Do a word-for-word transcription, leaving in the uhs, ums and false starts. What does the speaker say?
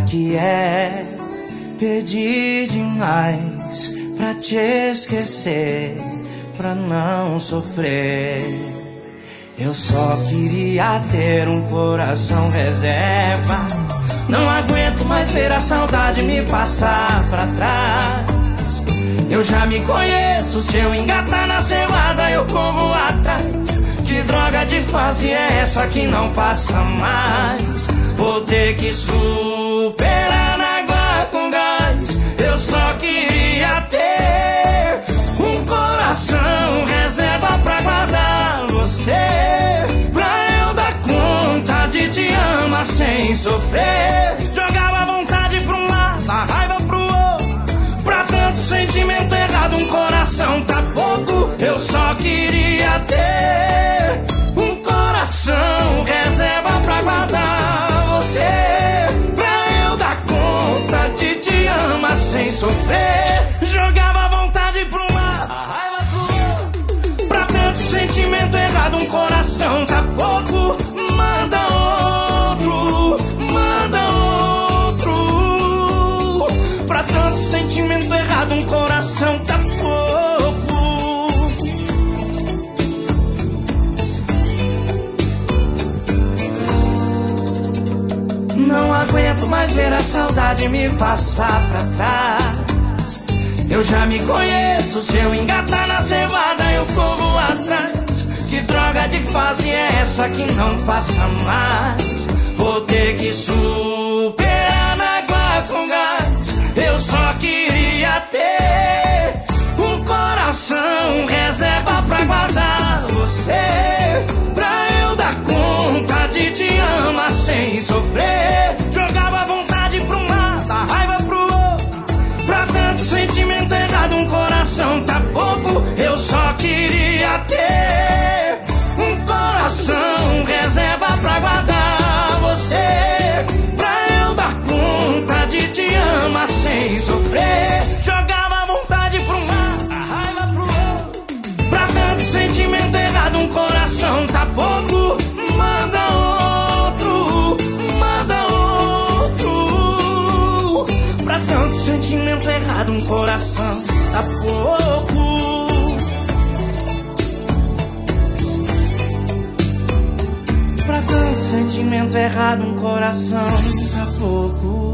que é pedir demais pra te esquecer, pra não sofrer. Eu só queria ter um coração reserva. Não aguento mais ver a saudade me passar pra trás. Eu já me conheço, se eu engatar na cevada eu corro atrás. Que droga de fase é essa que não passa mais? Vou ter que superar na água com gás. Eu só queria ter um coração reserva pra guardar você, pra eu dar conta de te amar sem sofrer. Jogava a vontade pra um lado, a raiva pro outro. Pra tanto sentimento errado, um coração tá pouco. Eu só queria ter um coração reserva pra guardar você, pra eu dar conta de te amar sem sofrer. Jogava a vontade pra um lado, a raiva pro outro. Pra tanto sentimento errado, um coração tá pouco. Manda outro, manda outro. Pra tanto sentimento errado, um coração tá pouco. Não aguento mais ver a saudade me passar pra trás. Eu já me conheço, se eu engatar na cevada eu corro atrás. Que droga de fase é essa que não passa mais? Vou ter que superar na água com gás. Eu só queria ter um coração reserva pra guardar você, pra eu dar conta de te amar sem sofrer. Jogava a vontade pra um lado, a raiva pro outro. Pra tanto sentimento errado, um coração tá pouco. Eu só queria ter um coração reserva pra guardar você, pra eu dar conta de te amar sem sofrer. Jogava a vontade pra um lado, a raiva pro outro. Pra tanto sentimento errado, um coração tá pouco. Manda outro, manda outro. Pra tanto sentimento errado, um coração tá pouco. Pra tanto sentimento errado, um coração tá pouco.